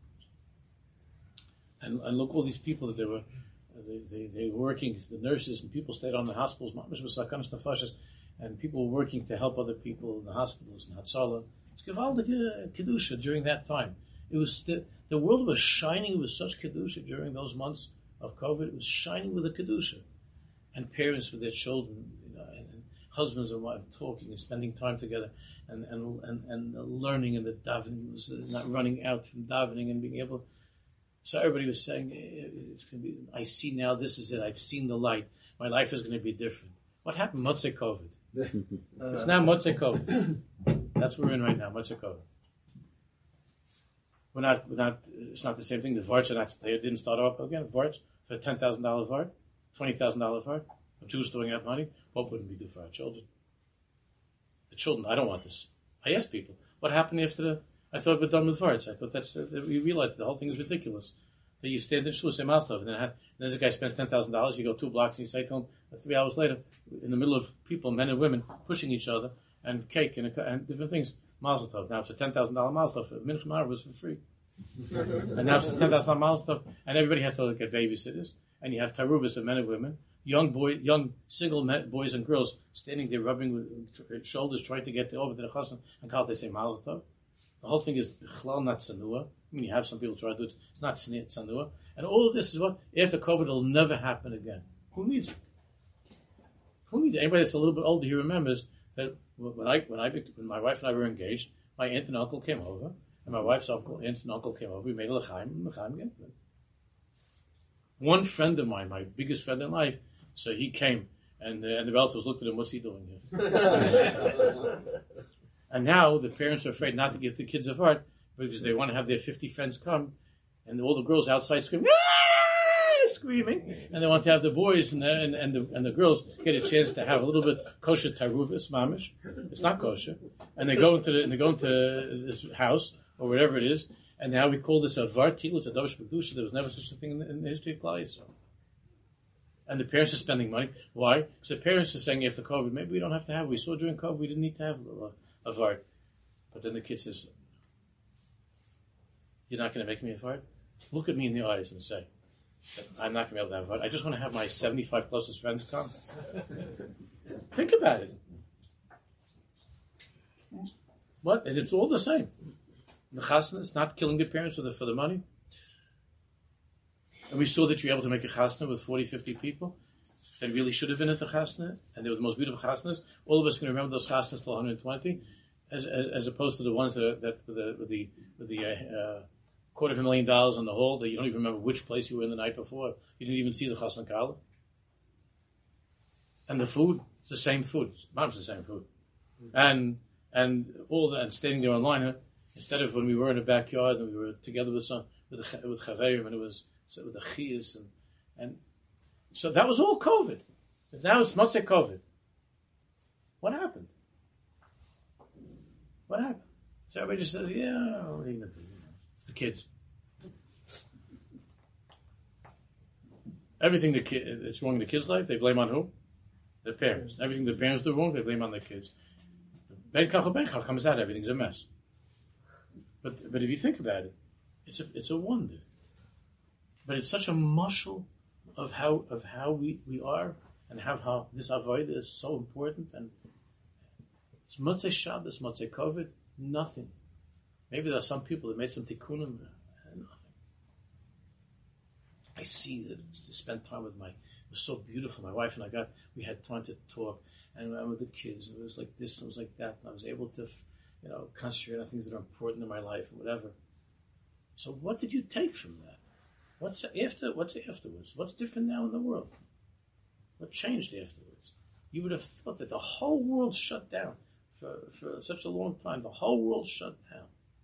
And, and look, all these people that they were, they, they, they were working, the nurses and people stayed on the hospitals, and people were working to help other people in the hospitals and Hatzalah. It's gewaldige Kedusha during that time. It was the, the world was shining with such Kedusha during those months of COVID. It was shining with a Kedusha. And parents with their children, you know, and, and husbands and wives talking and spending time together and, and, and, and learning, and the davening was not running out from davening and being able. So everybody was saying, it's going to be, I see now, this is it, I've seen the light. My life is going to be different. What happened? Motzei COVID. It's now Motzei COVID. That's what we're in right now, Motzei COVID. We're not, we're not, it's not the same thing. The Varts are not, they didn't start off again. Varts for a ten thousand dollars Vart, twenty thousand dollars Vart. A Jew's throwing out money. What wouldn't we do for our children? The children, I don't want this. I ask people, what happened after the, I thought we're done with farts. I thought that's, uh, we realized the whole thing is ridiculous. That you stand in shul, say Maltov, and then, have, then this guy spends ten thousand dollars, you go two blocks, and you say to him, three hours later, in the middle of people, men and women, pushing each other, and cake and, a, and different things, Mazel Tov. Now it's a ten thousand dollars Mazel Tov. Mincha Marav was for free. And now it's a ten thousand dollars Mazel Tov, and everybody has to get babysitters, and you have tarubas of men and women, young boy, young single men, boys and girls standing there rubbing with shoulders, trying to get over to the chassan, and call it, they say Mazel Tov. The whole thing is chlal, not sanua. I mean, you have some people try to do it. It's not sanua. And all of this is what, after COVID, it'll never happen again. Who needs it? Who needs it? Anybody that's a little bit older, he remembers that when I, when I, when my wife and I were engaged, my aunt and uncle came over, and my wife's uncle, aunt and uncle came over. We made a l'chaim, and l'chaim again. One friend of mine, my biggest friend in life, so he came, and, uh, and the relatives looked at him, what's he doing here? And now the parents are afraid not to give the kids a fart because they want to have their fifty friends come, and all the girls outside screaming, ah! screaming, and they want to have the boys and the, and, and, the, and the girls get a chance to have a little bit kosher taruvis, mamish. It's not kosher. And they go into the, and they go into this house, or whatever it is, and now we call this a vart kilu, it's a dovish b'kedusha. There was never such a thing in the, in the history of Klal Yisrael. And the parents are spending money. Why? Because the parents are saying after COVID, maybe we don't have to have it. We saw during COVID we didn't need to have a, a vart. But then the kid says, you're not going to make me a vart? Look at me in the eyes and say, I'm not going to be able to have a vart. I just want to have my seventy-five closest friends come. Think about it. What? And it's all the same. The chasna is not killing the parents for the, for the money. And we saw that you were able to make a chasna with forty, fifty people that really should have been at the chasna, and they were the most beautiful chasnas. All of us can remember those chasnas till one hundred twenty, as, as as opposed to the ones that are, that with the with the with the uh, quarter of a million dollars on the hall that you don't even remember which place you were in the night before. You didn't even see the chasna kala. And the food, it's the same food. Mom's the same food, and and all the, and standing there online. Huh? Instead of when we were in the backyard and we were together with some with the, with chaverim, and it was with the chiyas, and and so that was all COVID. But now it's not say COVID. What happened? What happened? So everybody just says, "Yeah, what are you gonna do? It's the kids." Everything the kid that's wrong in the kids' life, they blame on who? The parents. Everything the parents do wrong, they blame on the kids. Ben kach ben kach comes out, everything's a mess. But but if you think about it, it's a it's a wonder. But it's such a mushal of how of how we, we are and how, how this avodah is so important. And it's Motzei Shabbos, Motzei COVID, nothing. Maybe there are some people that made some tikkunim, nothing. I see that it's to spend time with my. It was so beautiful. My wife and I got we had time to talk, and I with the kids. It was like this, and it was like that, and I was able to, you know, concentrate on things that are important in my life and whatever. So, what did you take from that? What's after? What's afterwards? What's different now in the world? What changed afterwards? You would have thought that the whole world shut down for, for such a long time. The whole world shut down.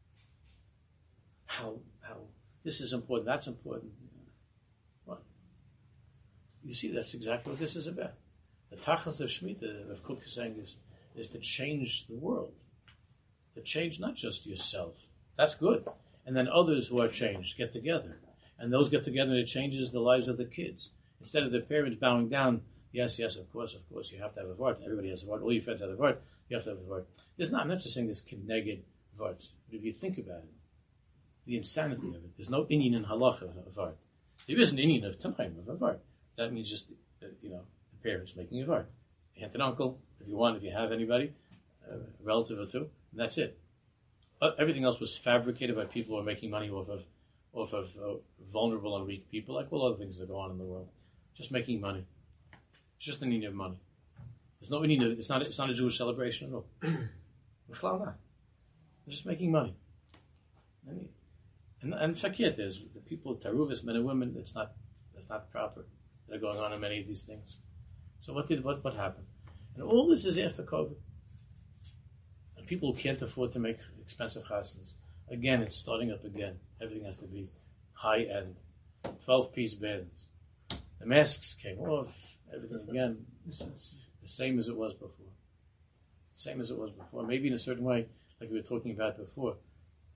How how this is important? That's important. What? You see, that's exactly what this is about. The tachlis of Shemitah, of Kook is saying, is is to change the world, to change not just yourself. That's good, and then others who are changed get together. And those get together and it changes the lives of the kids. Instead of the parents bowing down, yes, yes, of course, of course, you have to have a vart. Everybody has a vart. All your friends have a vart. You have to have a vart. There's not, I'm not just saying this kineged varts, but if you think about it, the insanity of it, there's no inyan in halacha of a vart. There is an inyan of time of a vart. That means just, uh, you know, the parents making a vart. Aunt and uncle, if you want, if you have anybody, a relative or two, and that's it. Uh, everything else was fabricated by people who are making money off of off of uh, vulnerable and weak people, like all other things that go on in the world. Just making money. It's just the need of money. There's no need of, it's not it's not a Jewish celebration at all. They're just making money. And and, and fakir, there's the people, taruvis, men and women, it's not it's not proper. That are going on in many of these things. So what did what what happened? And all this is after COVID. And people who can't afford to make expensive chasnas. Again, it's starting up again. Everything has to be high-end. twelve-piece bands. The masks came off. Everything again. It's, it's the same as it was before. Same as it was before. Maybe in a certain way, like we were talking about before.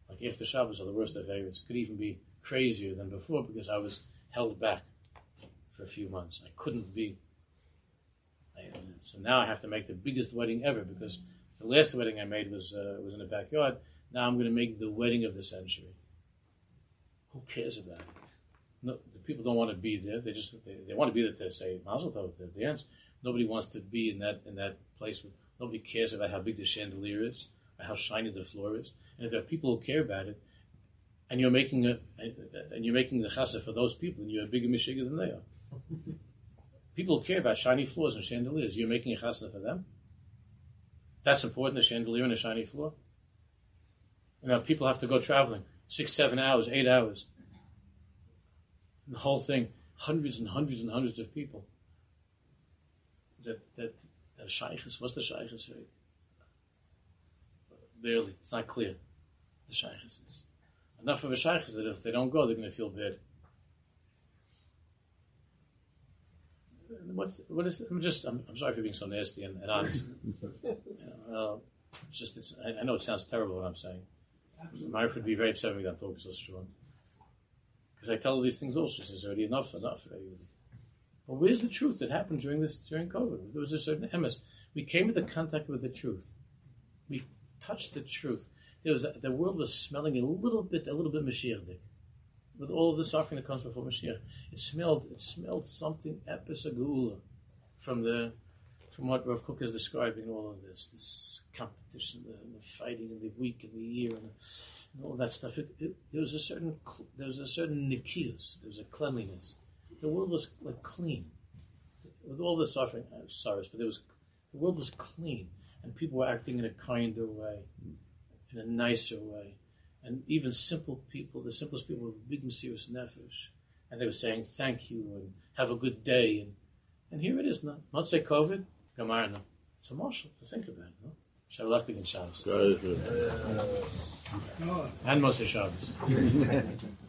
Like after Shabbos are the worst of favorites. Could even be crazier than before because I was held back for a few months. I couldn't be. I, so now I have to make the biggest wedding ever because the last wedding I made was uh, was in the backyard. Now I'm going to make the wedding of the century. Who cares about it? No, the people don't want to be there. They just they, they want to be there to say Mazel Tov, the dance. Nobody wants to be in that in that place. With, nobody cares about how big the chandelier is, or how shiny the floor is. And if there are people who care about it, and you're making a and you're making the chassid for those people, and you're a bigger mishiga than they are. People who care about shiny floors and chandeliers, you're making a chassid for them. That's important, a chandelier and a shiny floor. You know, people have to go traveling six, seven hours, eight hours. And the whole thing, hundreds and hundreds and hundreds of people. That that that shaykhs, what's the shaykhs? Barely, it's not clear. The shaykhs is enough of a shaykhs that if they don't go, they're going to feel bad. What what is? I'm just. I'm, I'm sorry for being so nasty and, and honest. You know, uh, it's just. It's. I, I know it sounds terrible what I'm saying. My wife would be very upset when we don't talk so strong. Because I tell her these things also. She says already enough, enough already. But where's the truth that happened during this during COVID? There was a certain emes. We came into contact with the truth. We touched the truth. There was a, the world was smelling a little bit, a little bit Mashiach-dik. With all of the suffering that comes before Mashiach, it smelled. It smelled something epis from the from what Rav Kook is describing. All of this, this competition, the, the fighting, and the week, and the year, and, and all that stuff. It, it, there was a certain there was a certain nikius. There was a cleanliness. The world was like clean, with all the suffering. Uh, sorry, but there was the world was clean, and people were acting in a kinder way, in a nicer way. And even simple people, the simplest people were big Mesiras Nefesh. And they were saying, thank you, and have a good day. And and here it is, no? Not say COVID, Gamarna. It's a marshal to think about, no? Shalachtik and Shabbos. And Moshe Shabbos.